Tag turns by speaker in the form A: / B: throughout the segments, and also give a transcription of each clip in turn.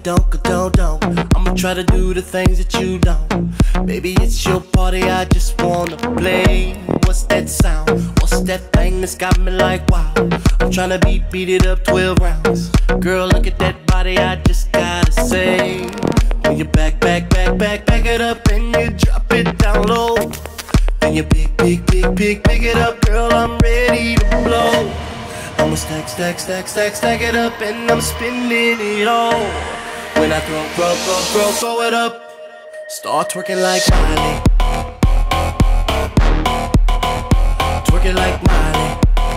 A: don't. I'ma try to do the things that you don't. Baby, it's your party, I just wanna play. What's that sound? What's that thing that's got me like wow? I'm tryna beat it up 12 rounds. Girl, look at that body, I just gotta say. When you back it up and you drop it down low. Then you pick it up, girl, I'm ready to blow. I'ma stack it up and I'm spinning it all. When I throw it up, start twerking like Miley. Twerking like Miley.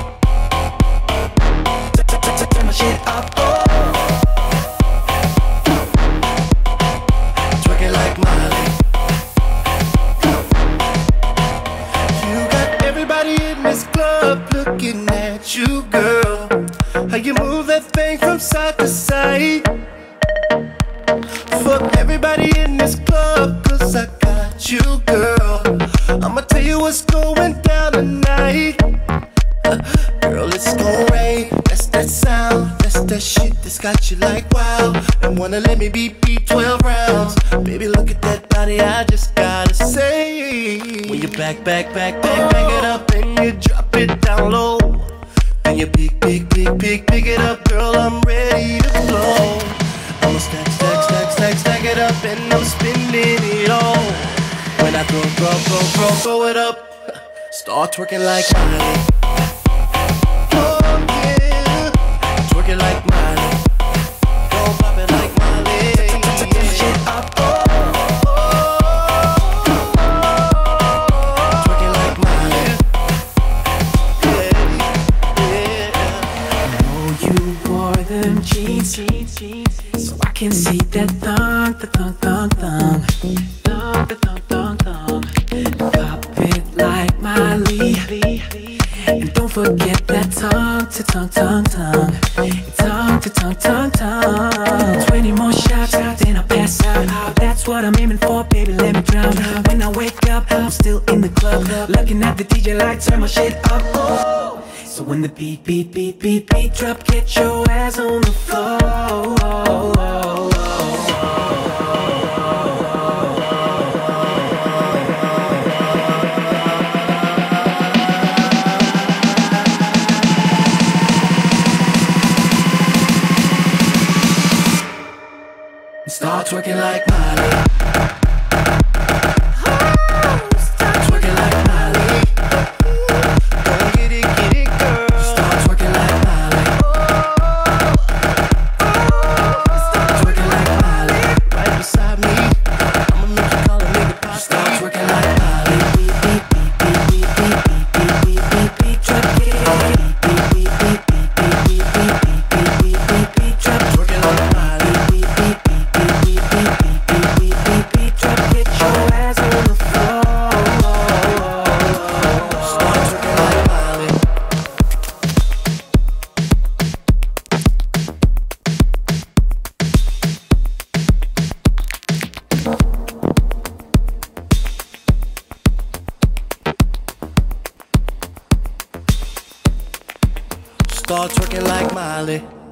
A: Turn my shit up, oh. Twerking like Miley. You got everybody in this club looking at you, girl. How you move that thing from side to side. Fuck everybody in this club, cause I got you, girl. I'ma tell you what's going down tonight. Girl, it's gon' rain. That's that sound. That's that shit that's got you like wow. And wanna let me beat 12 rounds. Baby, look at that body, I just gotta say. When you back it up and you drop it down low. Then you pick it up, girl, I'm ready to blow. I'ma stack it up and I'm spinning it all. When I throw it up, start twerking like Miley. Oh yeah, twerking like Miley. Don't pop it like Miley. Yeah. Shit up, oh. Twerking like Miley.
B: I know you wore them jeans, so I can see that thong. Pop it like Miley, and don't forget that tongue to tongue. 20 more shots, then I'll pass out. That's what I'm aiming for, baby, let me drown. When I wake up, I'm still in the club, looking at the DJ like turn my shit up. Oh. So when the beat drop, get your ass on the floor.
A: Start twerking like Miley. Start twerking like Miley.